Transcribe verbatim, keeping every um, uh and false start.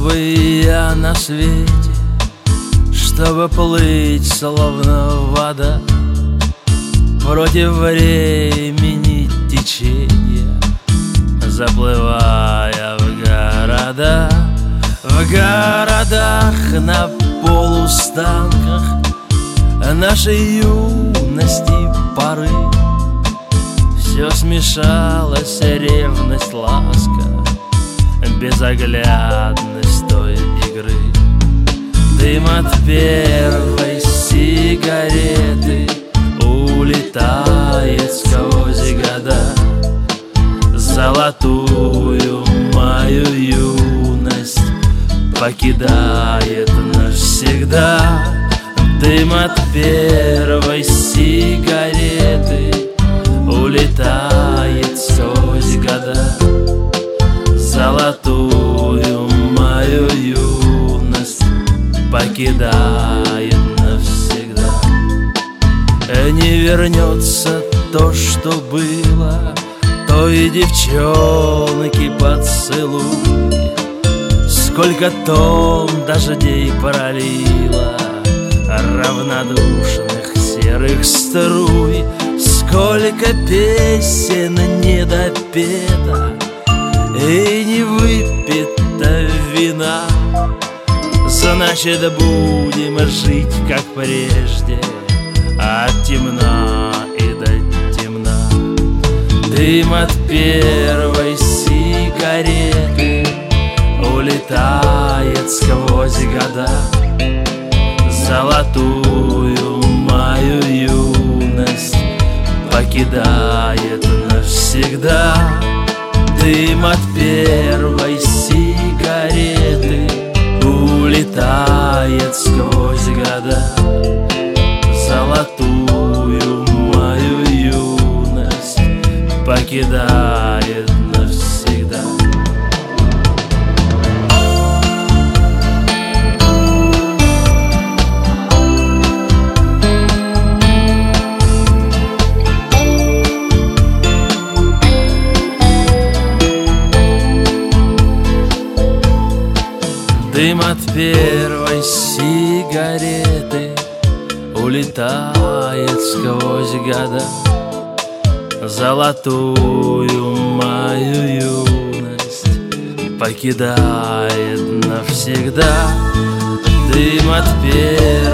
бы я на свете, чтобы плыть, словно вода, против времени течения, заплывая в города. В городах на полустанках нашей юности поры все смешалось, ревность, ласка, безоглядность той игры. Дым от первой сигареты улетает сквозь года, золотую мою юность покидает навсегда. Дым от первой сигареты улетает сквозь года, золотую мою юность покидает навсегда. Не вернется то, что было, той девчонки поцелуй. Сколько тонн дождей пролила, равнодушных серых струй, сколько песен недопета и не выпито вина. Значит, будем жить, как прежде, от темна и до темна. Дым от первой сигареты улетает сквозь года, золотую мою юность покидает навсегда. Дым от первой сигареты улетает сквозь года, золотую мою юность покидает навсегда. Дым от первой сигареты улетает сквозь года, золотую мою юность покидает навсегда. Дым от первой